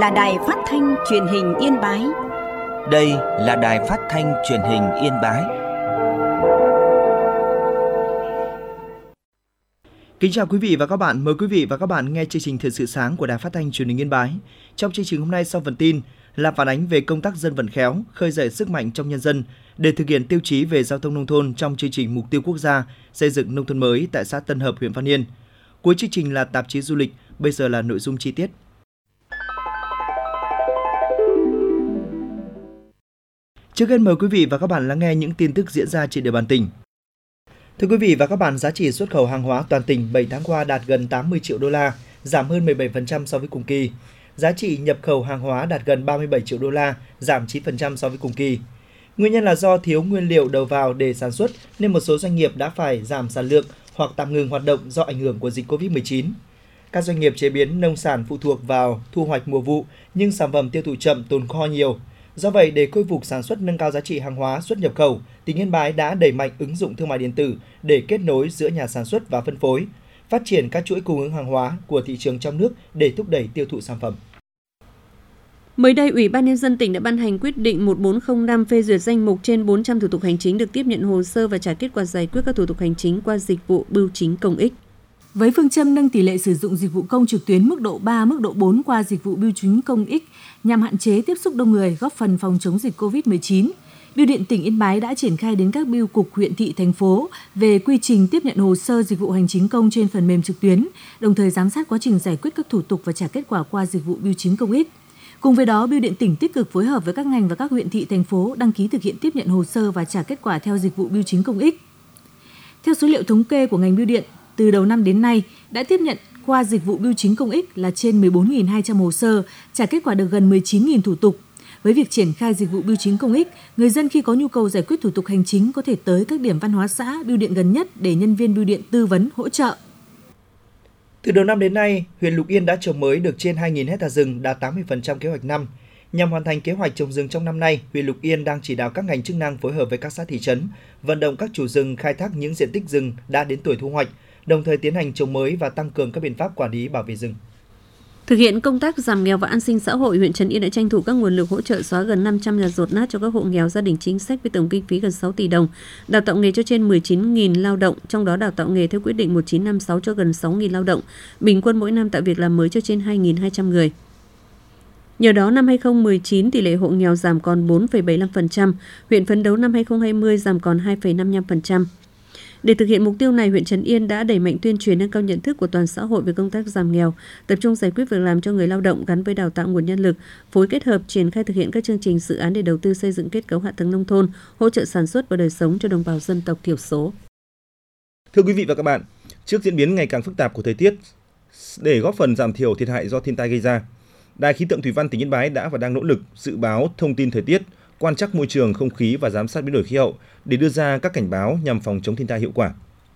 là Đài Phát thanh Truyền hình Yên Bái. Đây là Đài Phát thanh Truyền hình Yên Bái. Kính chào quý vị và các bạn. Mời quý vị và các bạn nghe chương trình Thời sự sáng của Đài Phát thanh Truyền hình Yên Bái. Trong chương trình hôm nay, sau phần tin là phản ánh về công tác dân vận khéo, khơi dậy sức mạnh trong nhân dân để thực hiện tiêu chí về giao thông nông thôn trong chương trình Mục tiêu Quốc gia xây dựng nông thôn mới tại xã Tân Hợp, huyện Văn Yên. Cuối chương trình là tạp chí du lịch. Bây giờ là nội dung chi tiết. Trước hết mời quý vị và các bạn lắng nghe những tin tức diễn ra trên địa bàn tỉnh. Thưa quý vị và các bạn, giá trị xuất khẩu hàng hóa toàn tỉnh 7 tháng qua đạt gần 80 triệu đô la, giảm hơn 17% so với cùng kỳ. Giá trị nhập khẩu hàng hóa đạt gần 37 triệu đô la, giảm 9% so với cùng kỳ. Nguyên nhân là do thiếu nguyên liệu đầu vào để sản xuất nên một số doanh nghiệp đã phải giảm sản lượng hoặc tạm ngừng hoạt động do ảnh hưởng của dịch Covid-19. Các doanh nghiệp chế biến nông sản phụ thuộc vào thu hoạch mùa vụ nhưng sản phẩm tiêu thụ chậm, tồn kho nhiều. Do vậy, để khôi phục sản xuất, nâng cao giá trị hàng hóa xuất nhập khẩu, tỉnh Yên Bái đã đẩy mạnh ứng dụng thương mại điện tử để kết nối giữa nhà sản xuất và phân phối, phát triển các chuỗi cung ứng hàng hóa của thị trường trong nước để thúc đẩy tiêu thụ sản phẩm. Mới đây, Ủy ban Nhân dân tỉnh đã ban hành quyết định 1405 phê duyệt danh mục trên 400 thủ tục hành chính được tiếp nhận hồ sơ và trả kết quả giải quyết các thủ tục hành chính qua dịch vụ bưu chính công ích. Với phương châm nâng tỷ lệ sử dụng dịch vụ công trực tuyến mức độ 3, mức độ 4 qua dịch vụ bưu chính công ích nhằm hạn chế tiếp xúc đông người, góp phần phòng chống dịch Covid-19, Bưu điện tỉnh Yên Bái đã triển khai đến các bưu cục, huyện thị, thành phố về quy trình tiếp nhận hồ sơ dịch vụ hành chính công trên phần mềm trực tuyến, đồng thời giám sát quá trình giải quyết các thủ tục và trả kết quả qua dịch vụ bưu chính công ích. Cùng với đó, Bưu điện tỉnh tích cực phối hợp với các ngành và các huyện thị, thành phố đăng ký thực hiện tiếp nhận hồ sơ và trả kết quả theo dịch vụ bưu chính công ích. Theo số liệu thống kê của ngành bưu điện, từ đầu năm đến nay đã tiếp nhận qua dịch vụ bưu chính công ích là trên 14.200 hồ sơ, trả kết quả được gần 19.000 thủ tục. Với việc triển khai dịch vụ bưu chính công ích, người dân khi có nhu cầu giải quyết thủ tục hành chính có thể tới các điểm văn hóa xã, bưu điện gần nhất để nhân viên bưu điện tư vấn, hỗ trợ. Từ đầu năm đến nay, huyện Lục Yên đã trồng mới được trên 2.000 hecta rừng, đạt 80% kế hoạch năm. Nhằm hoàn thành kế hoạch trồng rừng trong năm nay, huyện Lục Yên đang chỉ đạo các ngành chức năng phối hợp với các xã thị trấn, vận động các chủ rừng khai thác những diện tích rừng đã đến tuổi thu hoạch, đồng thời tiến hành trồng mới và tăng cường các biện pháp quản lý bảo vệ rừng. Thực hiện công tác giảm nghèo và an sinh xã hội, huyện Trấn Yên đã tranh thủ các nguồn lực hỗ trợ xóa gần 500 nhà dột nát cho các hộ nghèo gia đình chính sách với tổng kinh phí gần 6 tỷ đồng, đào tạo nghề cho trên 19.000 lao động, trong đó đào tạo nghề theo quyết định 1956 cho gần 6.000 lao động, bình quân mỗi năm tạo việc làm mới cho trên 2.200 người. Nhờ đó, năm 2019, tỷ lệ hộ nghèo giảm còn 4,75%, huyện phấn đấu năm 2020 giảm còn 2,55%. Để thực hiện mục tiêu này, huyện Trấn Yên đã đẩy mạnh tuyên truyền nâng cao nhận thức của toàn xã hội về công tác giảm nghèo, tập trung giải quyết việc làm cho người lao động gắn với đào tạo nguồn nhân lực, phối kết hợp triển khai thực hiện các chương trình dự án để đầu tư xây dựng kết cấu hạ tầng nông thôn, hỗ trợ sản xuất và đời sống cho đồng bào dân tộc thiểu số. Thưa quý vị và các bạn, trước diễn biến ngày càng phức tạp của thời tiết, để góp phần giảm thiểu thiệt hại do thiên tai gây ra, Đài khí tượng thủy văn tỉnh Yên Bái đã và đang nỗ lực dự báo thông tin thời tiết, quan trắc môi trường, không khí và giám sát biến đổi khí hậu để đưa ra các cảnh báo nhằm phòng chống thiên tai hiệu quả.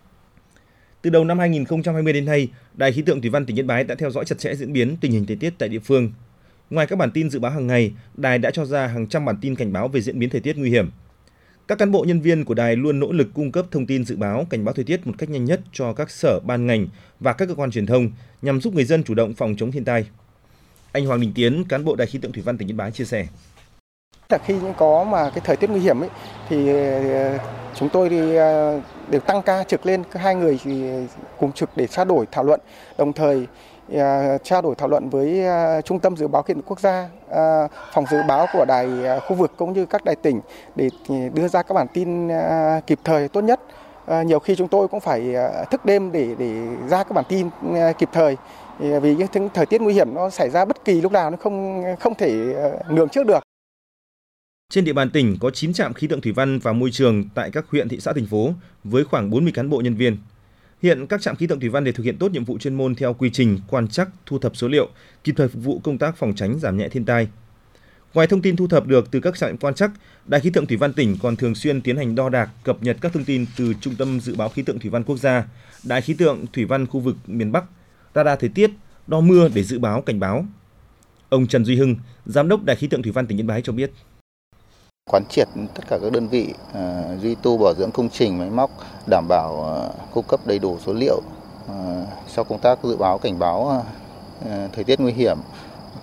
Từ đầu năm 2020 đến nay, Đài khí tượng thủy văn tỉnh Yên Bái đã theo dõi chặt chẽ diễn biến tình hình thời tiết tại địa phương. Ngoài các bản tin dự báo hàng ngày, Đài đã cho ra hàng trăm bản tin cảnh báo về diễn biến thời tiết nguy hiểm. Các cán bộ nhân viên của Đài luôn nỗ lực cung cấp thông tin dự báo, cảnh báo thời tiết một cách nhanh nhất cho các sở, ban ngành và các cơ quan truyền thông nhằm giúp người dân chủ động phòng chống thiên tai. Anh Hoàng Đình Tiến, cán bộ Đài khí tượng thủy văn tỉnh Yên Bái chia sẻ. Khi có mà cái thời tiết nguy hiểm ấy, thì chúng tôi đều tăng ca trực lên, hai người thì cùng trực để trao đổi thảo luận, đồng thời trao đổi thảo luận với Trung tâm Dự báo Khí tượng Quốc gia, phòng dự báo của đài khu vực cũng như các đài tỉnh để đưa ra các bản tin kịp thời tốt nhất. Nhiều khi chúng tôi cũng phải thức đêm để ra các bản tin kịp thời, vì cái thời tiết nguy hiểm nó xảy ra bất kỳ lúc nào, nó không thể lường trước được. Trên địa bàn tỉnh có 9 trạm khí tượng thủy văn và môi trường tại các huyện, thị xã, thành phố với khoảng 40 cán bộ nhân viên. Hiện các trạm khí tượng thủy văn để thực hiện tốt nhiệm vụ chuyên môn theo quy trình quan trắc, thu thập số liệu, kịp thời phục vụ công tác phòng tránh giảm nhẹ thiên tai. Ngoài thông tin thu thập được từ các trạm quan trắc, Đài khí tượng thủy văn tỉnh còn thường xuyên tiến hành đo đạc, cập nhật các thông tin từ Trung tâm Dự báo Khí tượng Thủy văn Quốc gia, Đài khí tượng thủy văn khu vực miền Bắc, radar thời tiết, đo mưa để dự báo cảnh báo. Ông Trần Duy Hưng, giám đốc Đài khí tượng thủy văn tỉnh Yên Bái cho biết. Quán triệt tất cả các đơn vị duy tu bảo dưỡng công trình máy móc, đảm bảo cung cấp đầy đủ số liệu sau công tác dự báo cảnh báo thời tiết nguy hiểm,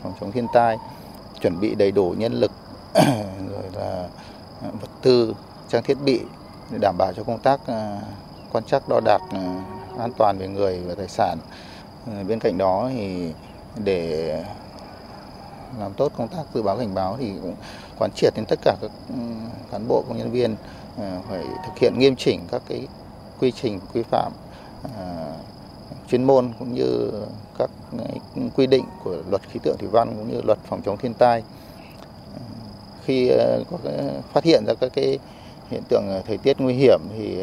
phòng chống thiên tai, chuẩn bị đầy đủ nhân lực rồi là vật tư, trang thiết bị để đảm bảo cho công tác quan trắc đo đạc an toàn về người và tài sản. Bên cạnh đó thì để làm tốt công tác dự báo cảnh báo thì cũng quán triệt đến tất cả các cán bộ công nhân viên phải thực hiện nghiêm chỉnh các cái quy trình quy phạm chuyên môn cũng như các quy định của luật khí tượng thủy văn cũng như luật phòng chống thiên tai. Khi có phát hiện ra các cái hiện tượng thời tiết nguy hiểm thì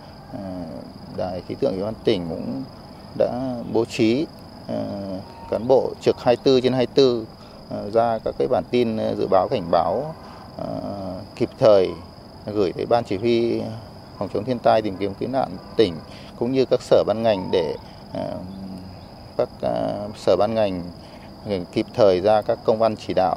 Đài khí tượng thủy văn tỉnh cũng đã bố trí cán bộ trực 24/24 ra các cái bản tin dự báo cảnh báo kịp thời gửi tới Ban Chỉ huy phòng chống thiên tai tìm kiếm cứu nạn tỉnh cũng như các sở ban ngành để các sở ban ngành kịp thời ra các công văn chỉ đạo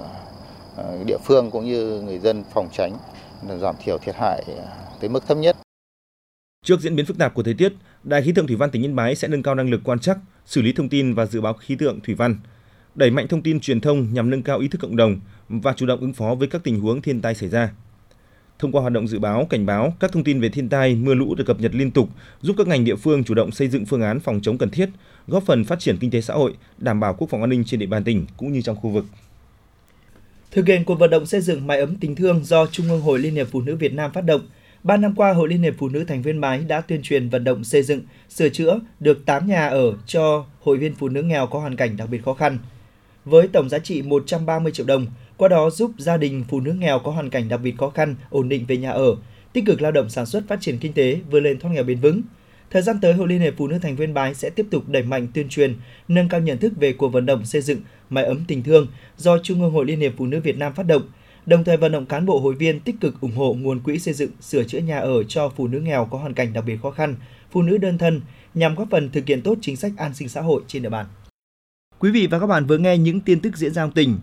địa phương cũng như người dân phòng tránh giảm thiểu thiệt hại tới mức thấp nhất. Trước diễn biến phức tạp của thời tiết, Đài khí tượng thủy văn tỉnh Yên Bái sẽ nâng cao năng lực quan trắc, xử lý thông tin và dự báo khí tượng thủy văn, đẩy mạnh thông tin truyền thông nhằm nâng cao ý thức cộng đồng và chủ động ứng phó với các tình huống thiên tai xảy ra. Thông qua hoạt động dự báo, cảnh báo, các thông tin về thiên tai, mưa lũ được cập nhật liên tục, giúp các ngành địa phương chủ động xây dựng phương án phòng chống cần thiết, góp phần phát triển kinh tế xã hội, đảm bảo quốc phòng an ninh trên địa bàn tỉnh cũng như trong khu vực. Thực hiện cuộc vận động xây dựng mái ấm tình thương do Trung ương Hội Liên hiệp Phụ nữ Việt Nam phát động, 3 năm qua, Hội Liên hiệp Phụ nữ thành phố Yên Bái đã tuyên truyền vận động xây dựng, sửa chữa được 8 nhà ở cho hội viên phụ nữ nghèo có hoàn cảnh đặc biệt khó khăn. Với tổng giá trị 130 triệu đồng, qua đó giúp gia đình phụ nữ nghèo có hoàn cảnh đặc biệt khó khăn ổn định về nhà ở, tích cực lao động sản xuất phát triển kinh tế, vươn lên thoát nghèo bền vững. Thời gian tới, Hội Liên hiệp Phụ nữ thành phố Yên Bái sẽ tiếp tục đẩy mạnh tuyên truyền, nâng cao nhận thức về cuộc vận động xây dựng mái ấm tình thương do Trung ương Hội Liên hiệp Phụ nữ Việt Nam phát động, đồng thời vận động cán bộ hội viên tích cực ủng hộ nguồn quỹ xây dựng, sửa chữa nhà ở cho phụ nữ nghèo có hoàn cảnh đặc biệt khó khăn, phụ nữ đơn thân nhằm góp phần thực hiện tốt chính sách an sinh xã hội trên địa bàn. Quý vị và các bạn vừa nghe những tin tức diễn ra trong tỉnh.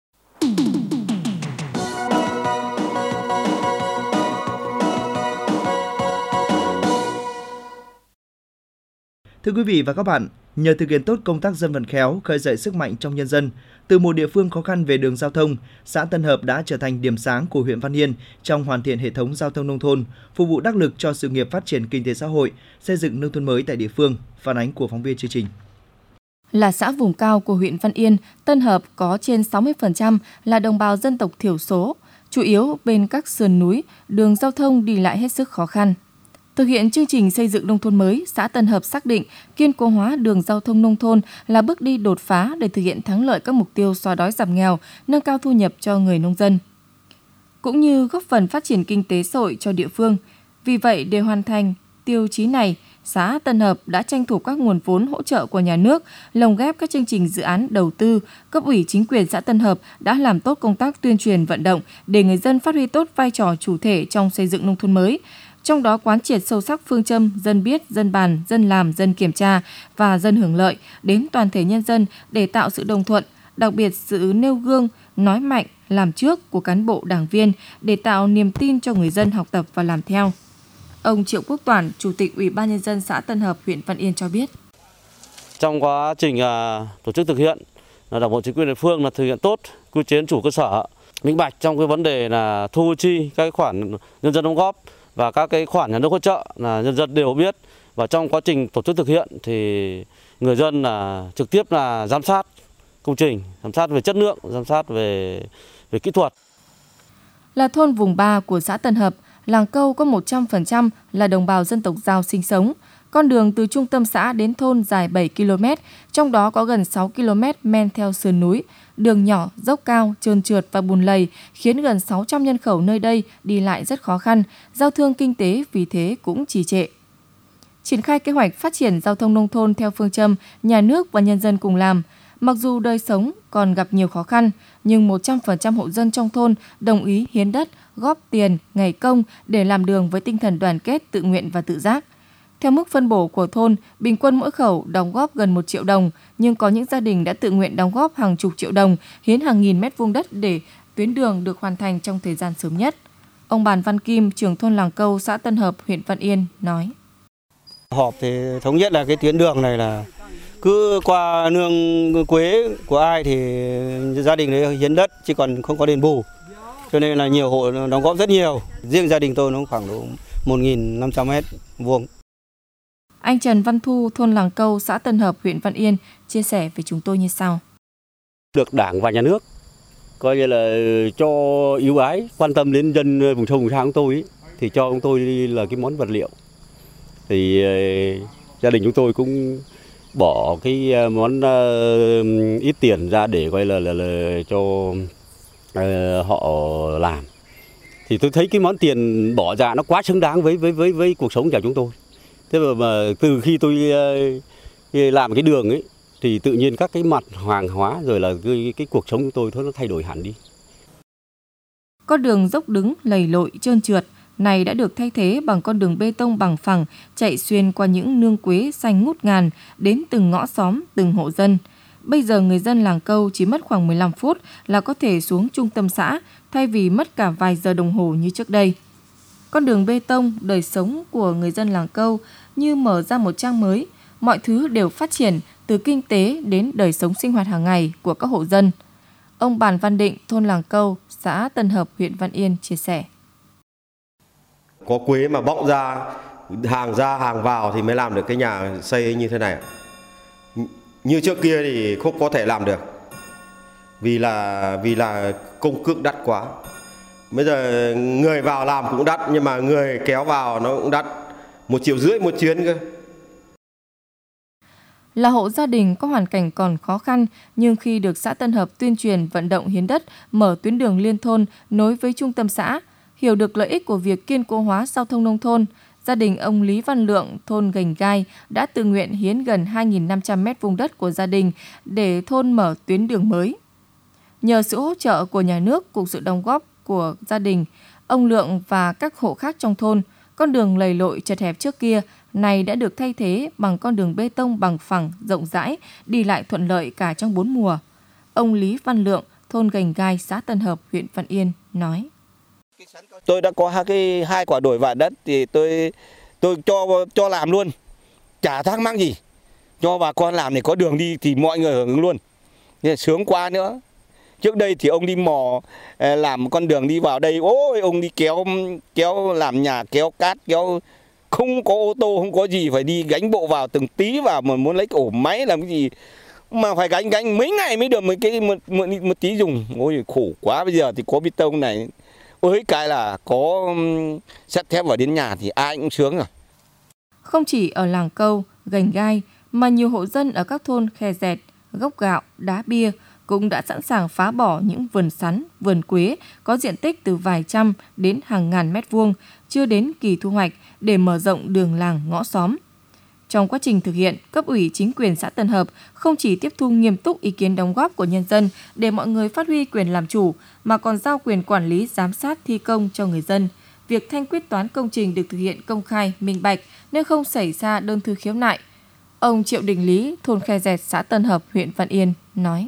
Thưa quý vị và các bạn, nhờ thực hiện tốt công tác dân vận khéo, khơi dậy sức mạnh trong nhân dân, từ một địa phương khó khăn về đường giao thông, xã Tân Hợp đã trở thành điểm sáng của huyện Văn Yên trong hoàn thiện hệ thống giao thông nông thôn, phục vụ đắc lực cho sự nghiệp phát triển kinh tế xã hội, xây dựng nông thôn mới tại địa phương. Phản ánh của phóng viên chương trình. Là xã vùng cao của huyện Văn Yên, Tân Hợp có trên 60% là đồng bào dân tộc thiểu số, chủ yếu bên các sườn núi, đường giao thông đi lại hết sức khó khăn. Thực hiện chương trình xây dựng nông thôn mới, xã Tân Hợp xác định kiên cố hóa đường giao thông nông thôn là bước đi đột phá để thực hiện thắng lợi các mục tiêu xóa đói giảm nghèo, nâng cao thu nhập cho người nông dân, cũng như góp phần phát triển kinh tế xã hội cho địa phương. Vì vậy, để hoàn thành tiêu chí này, xã Tân Hợp đã tranh thủ các nguồn vốn hỗ trợ của nhà nước, lồng ghép các chương trình dự án đầu tư. Cấp ủy chính quyền xã Tân Hợp đã làm tốt công tác tuyên truyền vận động để người dân phát huy tốt vai trò chủ thể trong xây dựng nông thôn mới. Trong đó quán triệt sâu sắc phương châm dân biết, dân bàn, dân làm, dân kiểm tra và dân hưởng lợi đến toàn thể nhân dân để tạo sự đồng thuận, đặc biệt sự nêu gương, nói mạnh, làm trước của cán bộ đảng viên để tạo niềm tin cho người dân học tập và làm theo. Ông Triệu Quốc Toản, Chủ tịch Ủy ban Nhân dân xã Tân Hợp, huyện Văn Yên cho biết. Trong quá trình tổ chức thực hiện, Đảng bộ chính quyền địa phương là thực hiện tốt quy chế chủ cơ sở, minh bạch trong cái vấn đề là thu chi các khoản nhân dân đóng góp và các cái khoản nhà nước hỗ trợ là nhân dân đều biết, và trong quá trình tổ chức thực hiện thì người dân là trực tiếp là giám sát công trình, giám sát về chất lượng, giám sát về kỹ thuật. Là thôn vùng 3 của xã Tân Hợp, làng Câu có 100% là đồng bào dân tộc Dao sinh sống. Con đường từ trung tâm xã đến thôn dài 7 km, trong đó có gần 6 km men theo sườn núi. Đường nhỏ, dốc cao, trơn trượt và bùn lầy khiến gần 600 nhân khẩu nơi đây đi lại rất khó khăn, giao thương kinh tế vì thế cũng trì trệ. Triển khai kế hoạch phát triển giao thông nông thôn theo phương châm nhà nước và nhân dân cùng làm. Mặc dù đời sống còn gặp nhiều khó khăn, nhưng 100% hộ dân trong thôn đồng ý hiến đất, góp tiền, ngày công để làm đường với tinh thần đoàn kết, tự nguyện và tự giác. Theo mức phân bổ của thôn, bình quân mỗi khẩu đóng góp gần 1 triệu đồng, nhưng có những gia đình đã tự nguyện đóng góp hàng chục triệu đồng, hiến hàng nghìn mét vuông đất để tuyến đường được hoàn thành trong thời gian sớm nhất. Ông Bàn Văn Kim, trưởng thôn Làng Câu, xã Tân Hợp, huyện Văn Yên nói. Họp thì thống nhất là cái tuyến đường này là Cứ qua nương quế của ai thì gia đình đấy hiến đất chứ còn không có đền bù. Cho nên là nhiều hộ đóng góp rất nhiều. Riêng gia đình tôi nó khoảng độ 1.500 mét vuông. Anh Trần Văn Thu, thôn Làng Câu, xã Tân Hợp, huyện Văn Yên chia sẻ với chúng tôi như sau. Được Đảng và Nhà nước coi như là cho ưu ái, quan tâm đến dân vùng sâu vùng xa của tôi ấy, thì cho chúng tôi là cái món vật liệu. Thì gia đình chúng tôi cũng bỏ cái món ít tiền ra để coi là cho họ làm. Thì tôi thấy cái món tiền bỏ ra nó quá xứng đáng với cuộc sống của chúng tôi. Thế mà từ khi tôi làm cái đường ấy thì tự nhiên các cái mặt hàng hóa rồi là cái cuộc sống của tôi nó thay đổi hẳn đi. Con đường dốc đứng, lầy lội, trơn trượt này đã được thay thế bằng con đường bê tông bằng phẳng chạy xuyên qua những nương quế xanh ngút ngàn đến từng ngõ xóm, từng hộ dân. Bây giờ người dân Làng Câu chỉ mất khoảng 15 phút là có thể xuống trung tâm xã thay vì mất cả vài giờ đồng hồ như trước đây. Con đường bê tông, đời sống của người dân Làng Câu như mở ra một trang mới, mọi thứ đều phát triển từ kinh tế đến đời sống sinh hoạt hàng ngày của các hộ dân. Ông Bàn Văn Định, thôn Làng Câu, xã Tân Hợp, huyện Văn Yên chia sẻ. Có quế mà bọng ra hàng vào thì mới làm được cái nhà xây như thế này. Như trước kia thì không có thể làm được. Vì là công cước đắt quá. Bây giờ người vào làm cũng đắt nhưng mà người kéo vào nó cũng đắt. 1,5 triệu một chuyến cơ. Là hộ gia đình có hoàn cảnh còn khó khăn, nhưng khi được xã Tân Hợp tuyên truyền vận động hiến đất, mở tuyến đường liên thôn nối với trung tâm xã, hiểu được lợi ích của việc kiên cố hóa giao thông nông thôn, gia đình ông Lý Văn Lượng, thôn Gành Gai đã tự nguyện hiến gần 2.500 mét vuông đất của gia đình để thôn mở tuyến đường mới. Nhờ sự hỗ trợ của nhà nước cùng sự đóng góp của gia đình, ông Lượng và các hộ khác trong thôn, con đường lầy lội chật hẹp trước kia này đã được thay thế bằng con đường bê tông bằng phẳng, rộng rãi, đi lại thuận lợi cả trong 4 mùa. Ông Lý Văn Lượng, thôn Gành Gai, xã Tân Hợp, huyện Văn Yên nói. Tôi đã có hai quả đổi vạn đất thì tôi cho làm luôn, chả thắc mắc gì. Cho bà con làm để có đường đi thì mọi người hưởng ứng luôn. Nên sướng quá nữa. Trước đây thì ông đi mò làm con đường đi vào đây, ôi ông đi kéo làm nhà, kéo cát, kéo không có ô tô, không có gì, phải đi gánh bộ vào từng tí vào, mà muốn lấy ổ máy làm cái gì mà phải gánh mấy ngày mới được một tí dùng. Ôi khổ quá. Bây giờ thì có bê tông này, ôi cái là có sắt thép vào đến nhà thì ai cũng sướng rồi. Không chỉ ở Làng Câu, Gành Gai mà nhiều hộ dân ở các thôn Khe Dẹt, Gốc Gạo, Đá Bia cũng đã sẵn sàng phá bỏ những vườn sắn, vườn quế có diện tích từ vài trăm đến hàng ngàn mét vuông, chưa đến kỳ thu hoạch để mở rộng đường làng ngõ xóm. Trong quá trình thực hiện, cấp ủy chính quyền xã Tân Hợp không chỉ tiếp thu nghiêm túc ý kiến đóng góp của nhân dân để mọi người phát huy quyền làm chủ, mà còn giao quyền quản lý giám sát thi công cho người dân. Việc thanh quyết toán công trình được thực hiện công khai, minh bạch nên không xảy ra đơn thư khiếu nại. Ông Triệu Đình Lý, thôn Khe Dẹt, xã Tân Hợp, huyện Văn Yên nói.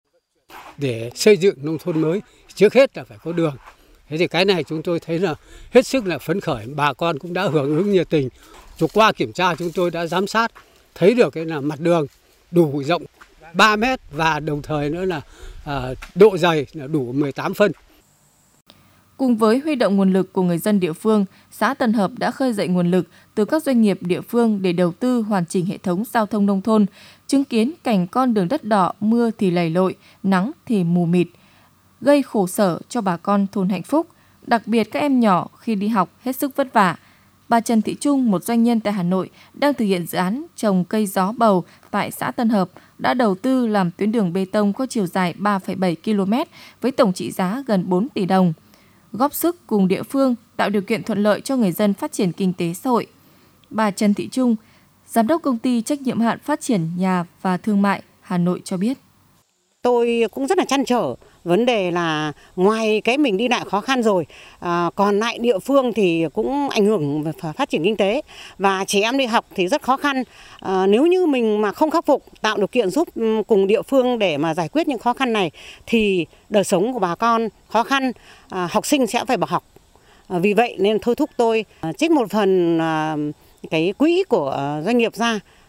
Để xây dựng nông thôn mới, trước hết là phải có đường. Thế thì cái này chúng tôi thấy là hết sức là phấn khởi, bà con cũng đã hưởng ứng nhiệt tình. Qua kiểm tra chúng tôi đã giám sát, thấy được cái là mặt đường đủ rộng 3 mét và đồng thời nữa là độ dày là đủ 18 phân. Cùng với huy động nguồn lực của người dân địa phương, xã Tân Hợp đã khơi dậy nguồn lực từ các doanh nghiệp địa phương để đầu tư hoàn chỉnh hệ thống giao thông nông thôn, chứng kiến cảnh con đường đất đỏ mưa thì lầy lội, nắng thì mù mịt, gây khổ sở cho bà con thôn Hạnh Phúc, đặc biệt các em nhỏ khi đi học hết sức vất vả. Bà Trần Thị Trung, một doanh nhân tại Hà Nội, đang thực hiện dự án trồng cây gió bầu tại xã Tân Hợp, đã đầu tư làm tuyến đường bê tông có chiều dài 3,7 km với tổng trị giá gần 4 tỷ đồng. Góp sức cùng địa phương tạo điều kiện thuận lợi cho người dân phát triển kinh tế xã hội. Bà Trần Thị Trung, Giám đốc Công ty Trách nhiệm hữu hạn Phát triển Nhà và Thương mại Hà Nội cho biết. Tôi cũng rất là trăn trở vấn đề là ngoài cái mình đi lại khó khăn rồi, còn lại địa phương thì cũng ảnh hưởng về phát triển kinh tế và trẻ em đi học thì rất khó khăn. Nếu như mình mà không khắc phục, tạo điều kiện giúp cùng địa phương để mà giải quyết những khó khăn này thì đời sống của bà con khó khăn, học sinh sẽ phải bỏ học. Vì vậy nên thôi thúc tôi trích một phần cái quỹ của doanh nghiệp ra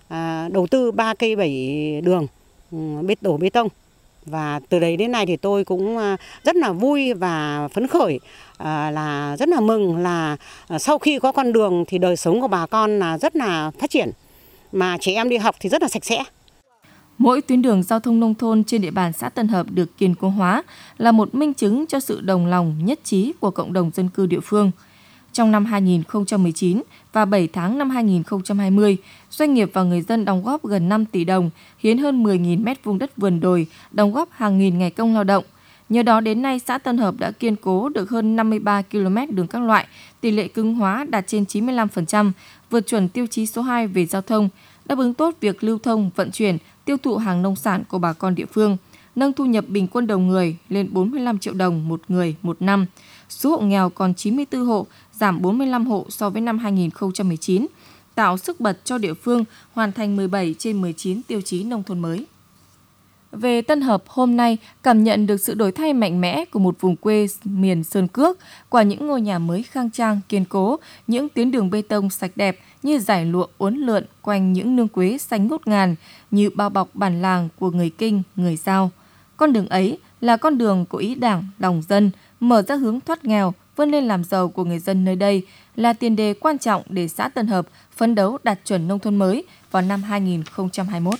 đầu tư 3 cây 7 đường đổ bê tông. Và từ đấy đến nay thì tôi cũng rất là vui và phấn khởi, là rất là mừng là sau khi có con đường thì đời sống của bà con là rất là phát triển, mà trẻ em đi học thì rất là sạch sẽ. Mỗi tuyến đường giao thông nông thôn trên địa bàn xã Tân Hợp được kiên cố hóa là một minh chứng cho sự đồng lòng nhất trí của cộng đồng dân cư địa phương. Trong năm 2019 và 7 tháng năm 2020, doanh nghiệp và người dân đóng góp gần 5 tỷ đồng, hiến hơn 10.000 mét vuông đất vườn đồi, đóng góp hàng nghìn ngày công lao động. Nhờ đó đến nay, xã Tân Hợp đã kiên cố được hơn 53 km đường các loại, tỷ lệ cứng hóa đạt trên 95%, vượt chuẩn tiêu chí số 2 về giao thông, đáp ứng tốt việc lưu thông, vận chuyển, tiêu thụ hàng nông sản của bà con địa phương, nâng thu nhập bình quân đầu người lên 45 triệu đồng một người một năm. Số hộ nghèo còn 94 hộ, giảm 45 hộ so với năm 2019, tạo sức bật cho địa phương hoàn thành 17 trên 19 tiêu chí nông thôn mới. Về Tân Hợp hôm nay, cảm nhận được sự đổi thay mạnh mẽ của một vùng quê miền Sơn Cước qua những ngôi nhà mới khang trang, kiên cố, những tuyến đường bê tông sạch đẹp như dải lụa uốn lượn quanh những nương quế xanh ngút ngàn, như bao bọc bản làng của người Kinh, người Dao. Con đường ấy là con đường của ý Đảng, lòng dân, mở ra hướng thoát nghèo, vươn lên làm giàu của người dân nơi đây, là tiền đề quan trọng để xã Tân Hợp phấn đấu đạt chuẩn nông thôn mới vào năm 2021.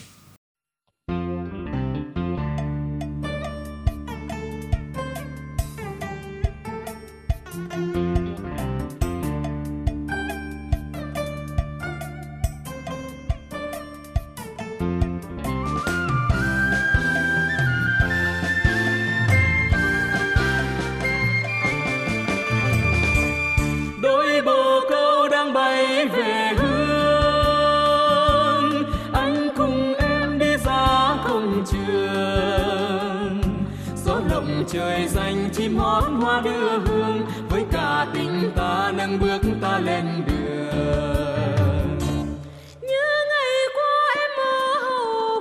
Trời xanh chim hót hoa đưa hương, với cả tình ta nâng bước ta lên đường. Như ngày qua em ở Hậu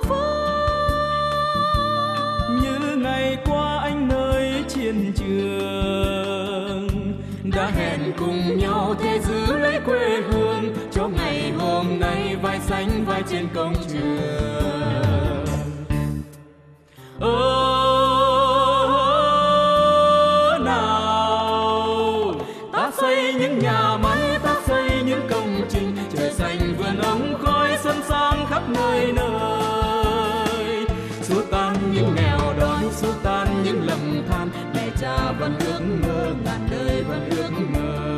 Phương, như ngày qua anh nơi chiến trường, đã hẹn cùng nhau thế giữ lấy quê hương, cho ngày hôm nay vai xanh vai trên công trường. Những nhà máy ta xây những công trình, trời xanh vườn ống khói xuân sang khắp nơi nơi, xua tan những nghèo đói, xua tan những lầm than, mẹ cha vẫn ước mơ, ngàn đời vẫn ước mơ.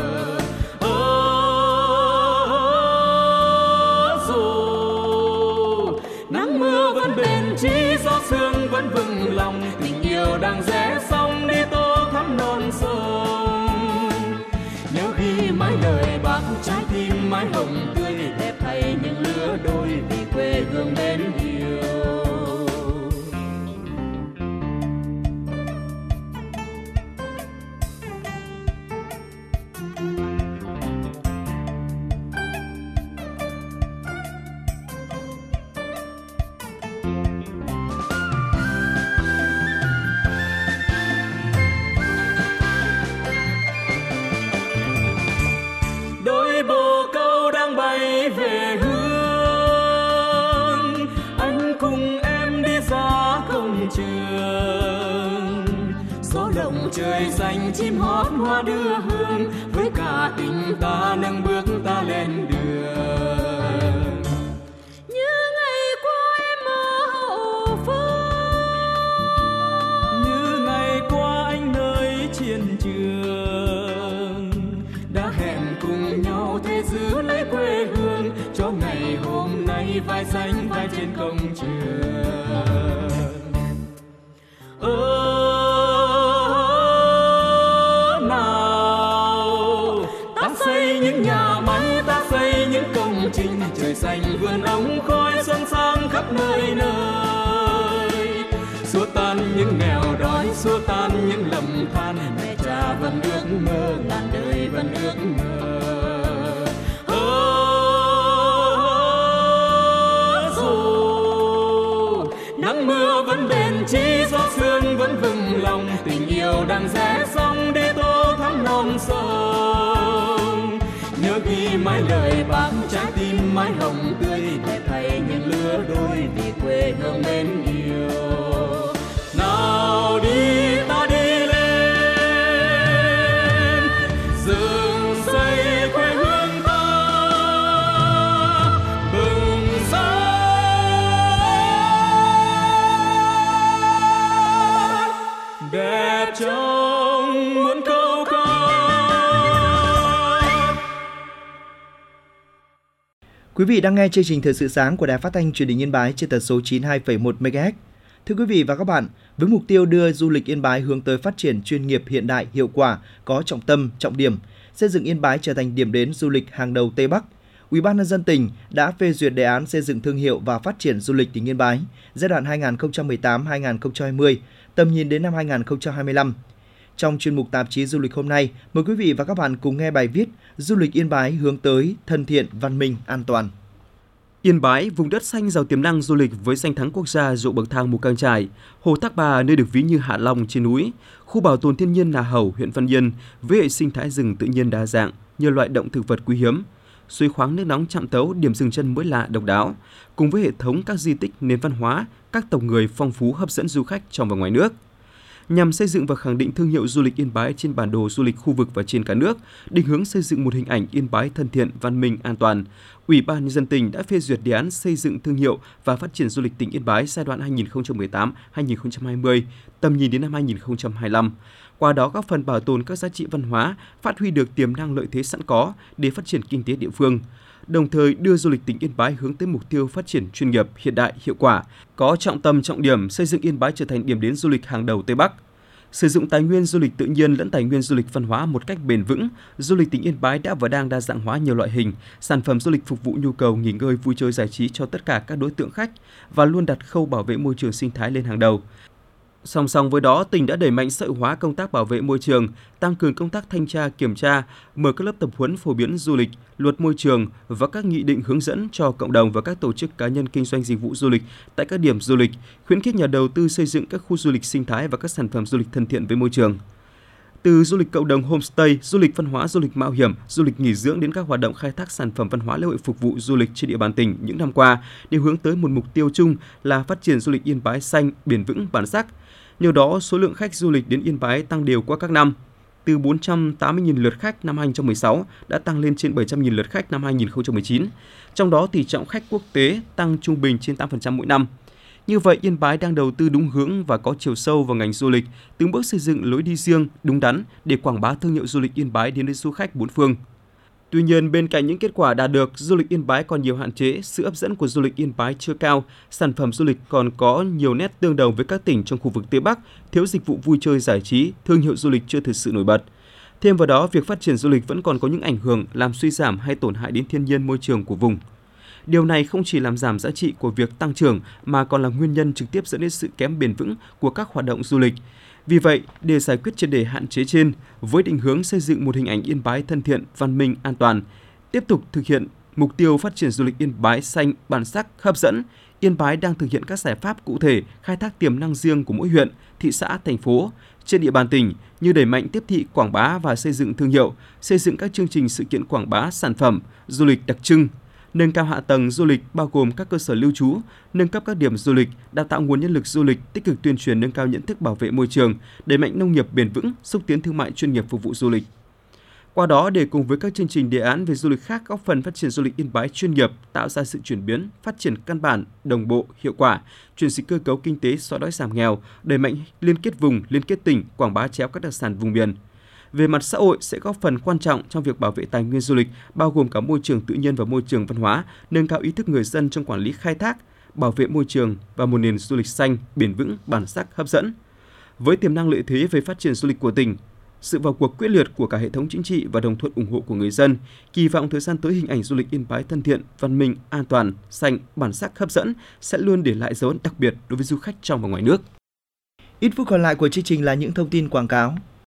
Dù nắng mưa vẫn bền chí, gió sương vẫn vững lòng, tình yêu đang rẽ sông đi tô thắm non sông. Nhớ ghi mãi lời bác, trái tim mãi hồng tươi, đẹp thay những lứa đôi vì quê hương mến yêu. Về hướng anh cùng em đi ra công trường, gió động trời xanh chim hót hoa đưa hương, với cả tình ta nâng bước ta lên đường. Như ngày qua em ở Hậu Phương, như ngày qua anh nơi chiến trường, đã hẹn cùng nhau thế giữ lấy quê hương, cho ngày hôm nay vai xanh vai trên công trường. Nào ta xây những nhà máy, ta xây những công trình, trời xanh vườn ống khói xuân sang khắp nơi nơi, xua tan những nghèo đói, xua tan những lầm than, mẹ cha vẫn ước mơ, ngàn đời vẫn ước mơ. Nắng mưa vẫn bền chí, gió sương vẫn vững lòng, tình yêu đang rẽ sông đi tô thắm non sông. Nhớ ghi mãi lời bác, trái tim mãi hồng tươi, đẹp quê hương mến yêu. Nào đi ta đi lên dựng xây quê hương ta, bừng sáng đẹp trong muôn câu ca. Quý vị đang nghe chương trình Thời sự sáng của Đài Phát thanh Truyền hình Yên Bái trên tần số 92,1 MHz. Thưa quý vị và các bạn, với mục tiêu đưa du lịch Yên Bái hướng tới phát triển chuyên nghiệp, hiện đại, hiệu quả, có trọng tâm, trọng điểm, xây dựng Yên Bái trở thành điểm đến du lịch hàng đầu Tây Bắc, UBND tỉnh đã phê duyệt đề án xây dựng thương hiệu và phát triển du lịch tỉnh Yên Bái giai đoạn 2018-2020, tầm nhìn đến năm 2025. Trong chuyên mục tạp chí du lịch hôm nay, mời quý vị và các bạn cùng nghe bài viết Du lịch Yên Bái hướng tới thân thiện, văn minh, an toàn. Yên Bái, vùng đất xanh giàu tiềm năng du lịch với danh thắng quốc gia ruộng bậc thang Mù Cang Chải, hồ Thác Bà nơi được ví như Hạ Long trên núi, khu bảo tồn thiên nhiên Nà Hẩu, huyện Văn Yên với hệ sinh thái rừng tự nhiên đa dạng, nhiều loại động thực vật quý hiếm, suối khoáng nước nóng Trạm Tấu, điểm dừng chân mới lạ độc đáo, cùng với hệ thống các di tích nền văn hóa, các tộc người phong phú hấp dẫn du khách trong và ngoài nước. Nhằm xây dựng và khẳng định thương hiệu du lịch Yên Bái trên bản đồ du lịch khu vực và trên cả nước, định hướng xây dựng một hình ảnh Yên Bái thân thiện, văn minh, an toàn, Ủy ban Nhân dân tỉnh đã phê duyệt đề án xây dựng thương hiệu và phát triển du lịch tỉnh Yên Bái giai đoạn 2018-2020, tầm nhìn đến năm 2025. Qua đó góp phần bảo tồn các giá trị văn hóa, phát huy được tiềm năng lợi thế sẵn có để phát triển kinh tế địa phương, đồng thời đưa du lịch tỉnh Yên Bái hướng tới mục tiêu phát triển chuyên nghiệp, hiện đại, hiệu quả, có trọng tâm trọng điểm xây dựng Yên Bái trở thành điểm đến du lịch hàng đầu Tây Bắc. Sử dụng tài nguyên du lịch tự nhiên lẫn tài nguyên du lịch văn hóa một cách bền vững, du lịch tỉnh Yên Bái đã và đang đa dạng hóa nhiều loại hình, sản phẩm du lịch phục vụ nhu cầu nghỉ ngơi, vui chơi giải trí cho tất cả các đối tượng khách và luôn đặt khâu bảo vệ môi trường sinh thái lên hàng đầu. Song song với đó, tỉnh đã đẩy mạnh xã hội hóa công tác bảo vệ môi trường, tăng cường công tác thanh tra, kiểm tra, mở các lớp tập huấn phổ biến du lịch, luật môi trường và các nghị định hướng dẫn cho cộng đồng và các tổ chức cá nhân kinh doanh dịch vụ du lịch tại các điểm du lịch, khuyến khích nhà đầu tư xây dựng các khu du lịch sinh thái và các sản phẩm du lịch thân thiện với môi trường. Từ du lịch cộng đồng homestay, du lịch văn hóa, du lịch mạo hiểm, du lịch nghỉ dưỡng đến các hoạt động khai thác sản phẩm văn hóa lễ hội phục vụ du lịch trên địa bàn tỉnh những năm qua đều hướng tới một mục tiêu chung là phát triển du lịch Yên Bái xanh, bền vững, bản sắc. Nhờ đó, số lượng khách du lịch đến Yên Bái tăng đều qua các năm. Từ 480.000 lượt khách năm 2016 đã tăng lên trên 700.000 lượt khách năm 2019. Trong đó, tỷ trọng khách quốc tế tăng trung bình trên 8% mỗi năm. Như vậy, Yên Bái đang đầu tư đúng hướng và có chiều sâu vào ngành du lịch, từng bước xây dựng lối đi riêng, đúng đắn để quảng bá thương hiệu du lịch Yên Bái đến với du khách bốn phương. Tuy nhiên, bên cạnh những kết quả đạt được, du lịch Yên Bái còn nhiều hạn chế, sự hấp dẫn của du lịch Yên Bái chưa cao, sản phẩm du lịch còn có nhiều nét tương đồng với các tỉnh trong khu vực Tây Bắc, thiếu dịch vụ vui chơi giải trí, thương hiệu du lịch chưa thực sự nổi bật. Thêm vào đó, việc phát triển du lịch vẫn còn có những ảnh hưởng làm suy giảm hay tổn hại đến thiên nhiên môi trường của vùng. Điều này không chỉ làm giảm giá trị của việc tăng trưởng mà còn là nguyên nhân trực tiếp dẫn đến sự kém bền vững của các hoạt động du lịch. Vì vậy, để giải quyết triệt để hạn chế trên, với định hướng xây dựng một hình ảnh Yên Bái thân thiện, văn minh, an toàn, tiếp tục thực hiện mục tiêu phát triển du lịch Yên Bái xanh, bản sắc, hấp dẫn, Yên Bái đang thực hiện các giải pháp cụ thể khai thác tiềm năng riêng của mỗi huyện, thị xã, thành phố trên địa bàn tỉnh như đẩy mạnh tiếp thị, quảng bá và xây dựng thương hiệu, xây dựng các chương trình sự kiện quảng bá sản phẩm du lịch đặc trưng, nâng cao hạ tầng du lịch bao gồm các cơ sở lưu trú, nâng cấp các điểm du lịch, đào tạo nguồn nhân lực du lịch, tích cực tuyên truyền nâng cao nhận thức bảo vệ môi trường, đẩy mạnh nông nghiệp bền vững, xúc tiến thương mại chuyên nghiệp phục vụ du lịch. Qua đó, để cùng với các chương trình đề án về du lịch khác góp phần phát triển du lịch Yên Bái chuyên nghiệp, tạo ra sự chuyển biến, phát triển căn bản, đồng bộ, hiệu quả, chuyển dịch cơ cấu kinh tế, xóa đói giảm nghèo, đẩy mạnh liên kết vùng, liên kết tỉnh, quảng bá chéo các đặc sản vùng miền. Về mặt xã hội sẽ góp phần quan trọng trong việc bảo vệ tài nguyên du lịch, bao gồm cả môi trường tự nhiên và môi trường văn hóa, nâng cao ý thức người dân trong quản lý khai thác, bảo vệ môi trường và một nền du lịch xanh, bền vững, bản sắc, hấp dẫn. Với tiềm năng lợi thế về phát triển du lịch của tỉnh, sự vào cuộc quyết liệt của cả hệ thống chính trị và đồng thuận ủng hộ của người dân, kỳ vọng thời gian tới hình ảnh du lịch Yên Bái thân thiện, văn minh, an toàn, xanh, bản sắc, hấp dẫn sẽ luôn để lại dấu ấn đặc biệt đối với du khách trong và ngoài nước. Ít phút còn lại của chương trình là những thông tin quảng cáo.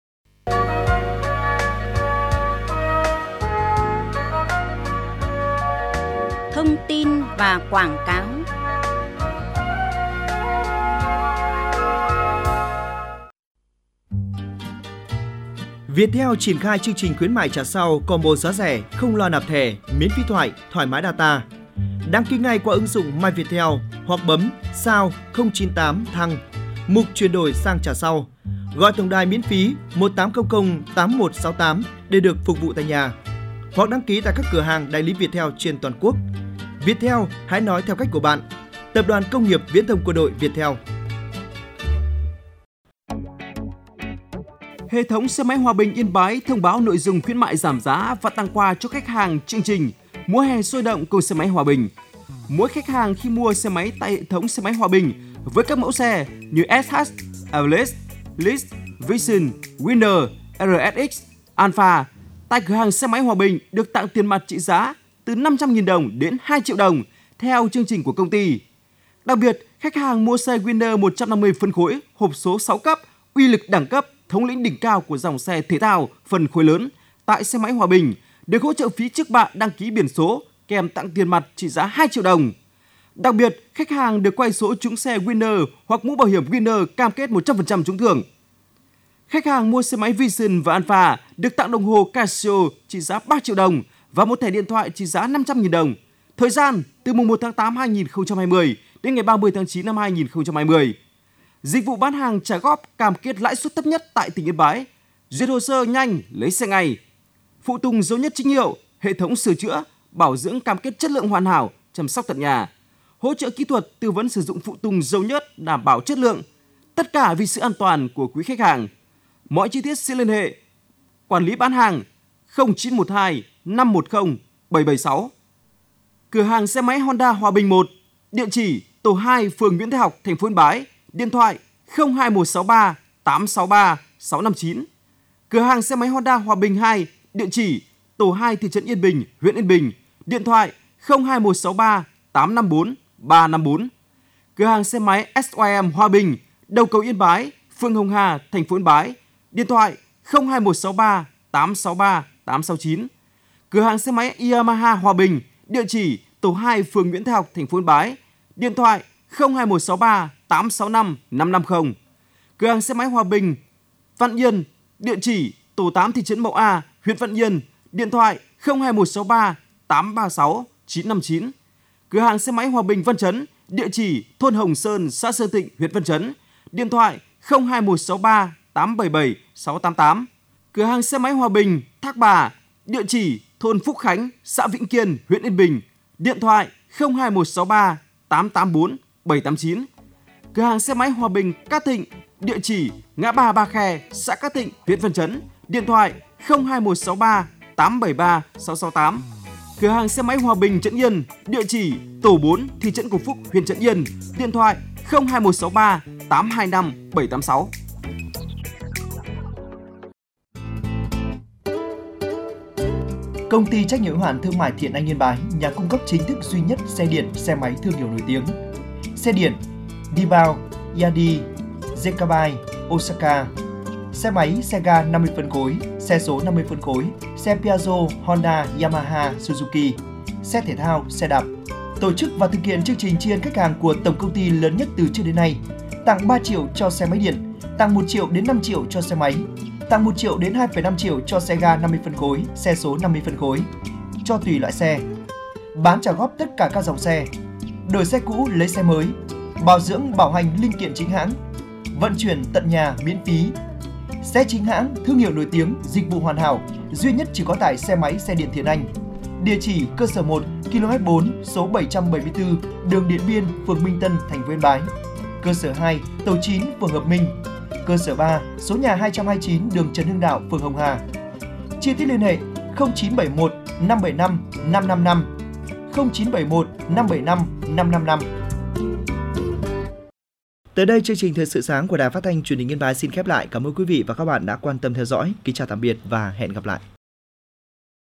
Thông tin và quảng cáo. Viettel triển khai chương trình khuyến mại trả sau combo giá rẻ, không lo nạp thẻ, miễn phí thoại, thoải mái data. Đăng ký ngay qua ứng dụng My Viettel hoặc bấm sao 098 thăng, mục chuyển đổi sang trả sau. Gọi tổng đài miễn phí 1800 8168 để được phục vụ tại nhà. Hoặc đăng ký tại các cửa hàng đại lý Viettel trên toàn quốc. Viettel, hãy nói theo cách của bạn. Tập đoàn Công nghiệp Viễn thông Quân đội Viettel. Hệ thống xe máy Hòa Bình Yên Bái thông báo nội dung khuyến mại giảm giá và tặng quà cho khách hàng chương trình Mùa hè sôi động cùng xe máy Hòa Bình. Mỗi khách hàng khi mua xe máy tại hệ thống xe máy Hòa Bình với các mẫu xe như SH, Everest, List, Vision, Winner, RSX, Alpha tại cửa hàng xe máy Hòa Bình được tặng tiền mặt trị giá từ 500.000 đồng đến 2 triệu đồng theo chương trình của công ty. Đặc biệt, khách hàng mua xe Winner 150 phân khối, hộp số 6 cấp, uy lực đẳng cấp, thống lĩnh đỉnh cao của dòng xe thể thao phân khối lớn tại xe máy Hòa Bình được hỗ trợ phí trước bạ đăng ký biển số kèm tặng tiền mặt trị giá 2 triệu đồng. Đặc biệt, khách hàng được quay số trúng xe Winner hoặc mũ bảo hiểm Winner cam kết 100% trúng thưởng. Khách hàng mua xe máy Vision và Alpha được tặng đồng hồ Casio trị giá 3 triệu đồng và một thẻ điện thoại trị giá 500.000 đồng. Thời gian từ mùng 1 tháng 8 2020 đến ngày 30 tháng 9 năm 2020. Dịch vụ bán hàng trả góp cam kết lãi suất thấp nhất tại tỉnh Yên Bái. Duyệt hồ sơ nhanh, lấy xe ngay. Phụ tùng dấu nhất chính hiệu, hệ thống sửa chữa, bảo dưỡng cam kết chất lượng hoàn hảo, chăm sóc tận nhà. Hỗ trợ kỹ thuật tư vấn sử dụng phụ tùng dầu nhất đảm bảo chất lượng. Tất cả vì sự an toàn của quý khách hàng. Mọi chi tiết xin liên hệ quản lý bán hàng 0912 510 776. Cửa hàng xe máy Honda Hòa Bình 1, địa chỉ tổ 2, phường Nguyễn Thái Học, thành phố Yên Bái, điện thoại 02163 863 659. Cửa hàng xe máy Honda Hòa Bình 2, địa chỉ tổ 2, thị trấn Yên Bình, huyện Yên Bình, điện thoại 02163 854 354. Cửa hàng xe máy SYM Hòa Bình, đầu cầu Yên Bái, phường Hồng Hà, thành phố Yên Bái, điện thoại 02163 863 869. Cửa hàng xe máy Yamaha Hòa Bình, địa chỉ tổ 2, phường Nguyễn Thái Học, thành phố Yên Bái, điện thoại 02163 865 550. Cửa hàng xe máy Hòa Bình Văn Yên, địa chỉ tổ 8, thị trấn Mậu A, huyện Văn Yên, điện thoại 02163 836 959. Cửa hàng xe máy Hòa Bình Văn Chấn, địa chỉ thôn Hồng Sơn, xã Sơn Tịnh, huyện Văn Chấn, điện thoại 02163 877 688. Cửa hàng xe máy Hòa Bình Thác Bà, địa chỉ thôn Phúc Khánh, xã Vĩnh Kiên, huyện Yên Bình, điện thoại 02163 884 789. Cửa hàng xe máy Hòa Bình Cát Thịnh, địa chỉ ngã ba Ba Khe, xã Cát Thịnh, huyện Văn Chấn, điện thoại 02163 873 668. Cửa hàng xe máy Hòa Bình Trấn Yên, địa chỉ tổ 4, thị trấn Cổ Phúc, huyện Trấn Yên, điện thoại 02163 825 786. Công ty trách nhiệm hữu hạn thương mại Thiện Anh Yên Bái, nhà cung cấp chính thức duy nhất xe điện, xe máy thương hiệu nổi tiếng. Xe điện Dibao, Yadi, Zekabai, Osaka. Xe máy, xe ga 50 phân khối, xe số 50 phân khối, xe Piaggio, Honda, Yamaha, Suzuki, xe thể thao, xe đạp. Tổ chức và thực hiện chương trình tri ân khách hàng của tổng công ty lớn nhất từ trước đến nay. Tặng 3 triệu cho xe máy điện, tặng 1 triệu đến 5 triệu cho xe máy, tặng 1 triệu đến 2,5 triệu cho xe ga 50 phân khối, xe số 50 phân khối, cho tùy loại xe. Bán trả góp tất cả các dòng xe, đổi xe cũ lấy xe mới, bảo dưỡng bảo hành linh kiện chính hãng, vận chuyển tận nhà miễn phí. Xe chính hãng, thương hiệu nổi tiếng, dịch vụ hoàn hảo, duy nhất chỉ có tại xe máy xe điện Thiện Anh. Địa chỉ cơ sở 1, km 4, số 774, đường Điện Biên, phường Minh Tân, thành phố Yên Bái. Cơ sở 2, tổ 9, phường Hợp Minh. Cơ sở 3, số nhà 229, đường Trần Hưng Đạo, phường Hồng Hà. Chi tiết liên hệ 0971 575 555, 0971 575 555. Tới đây, chương trình Thời sự sáng của Đài Phát thanh Truyền hình Yên Bái xin khép lại. Cảm ơn quý vị và các bạn đã quan tâm theo dõi. Kính chào tạm biệt và hẹn gặp lại.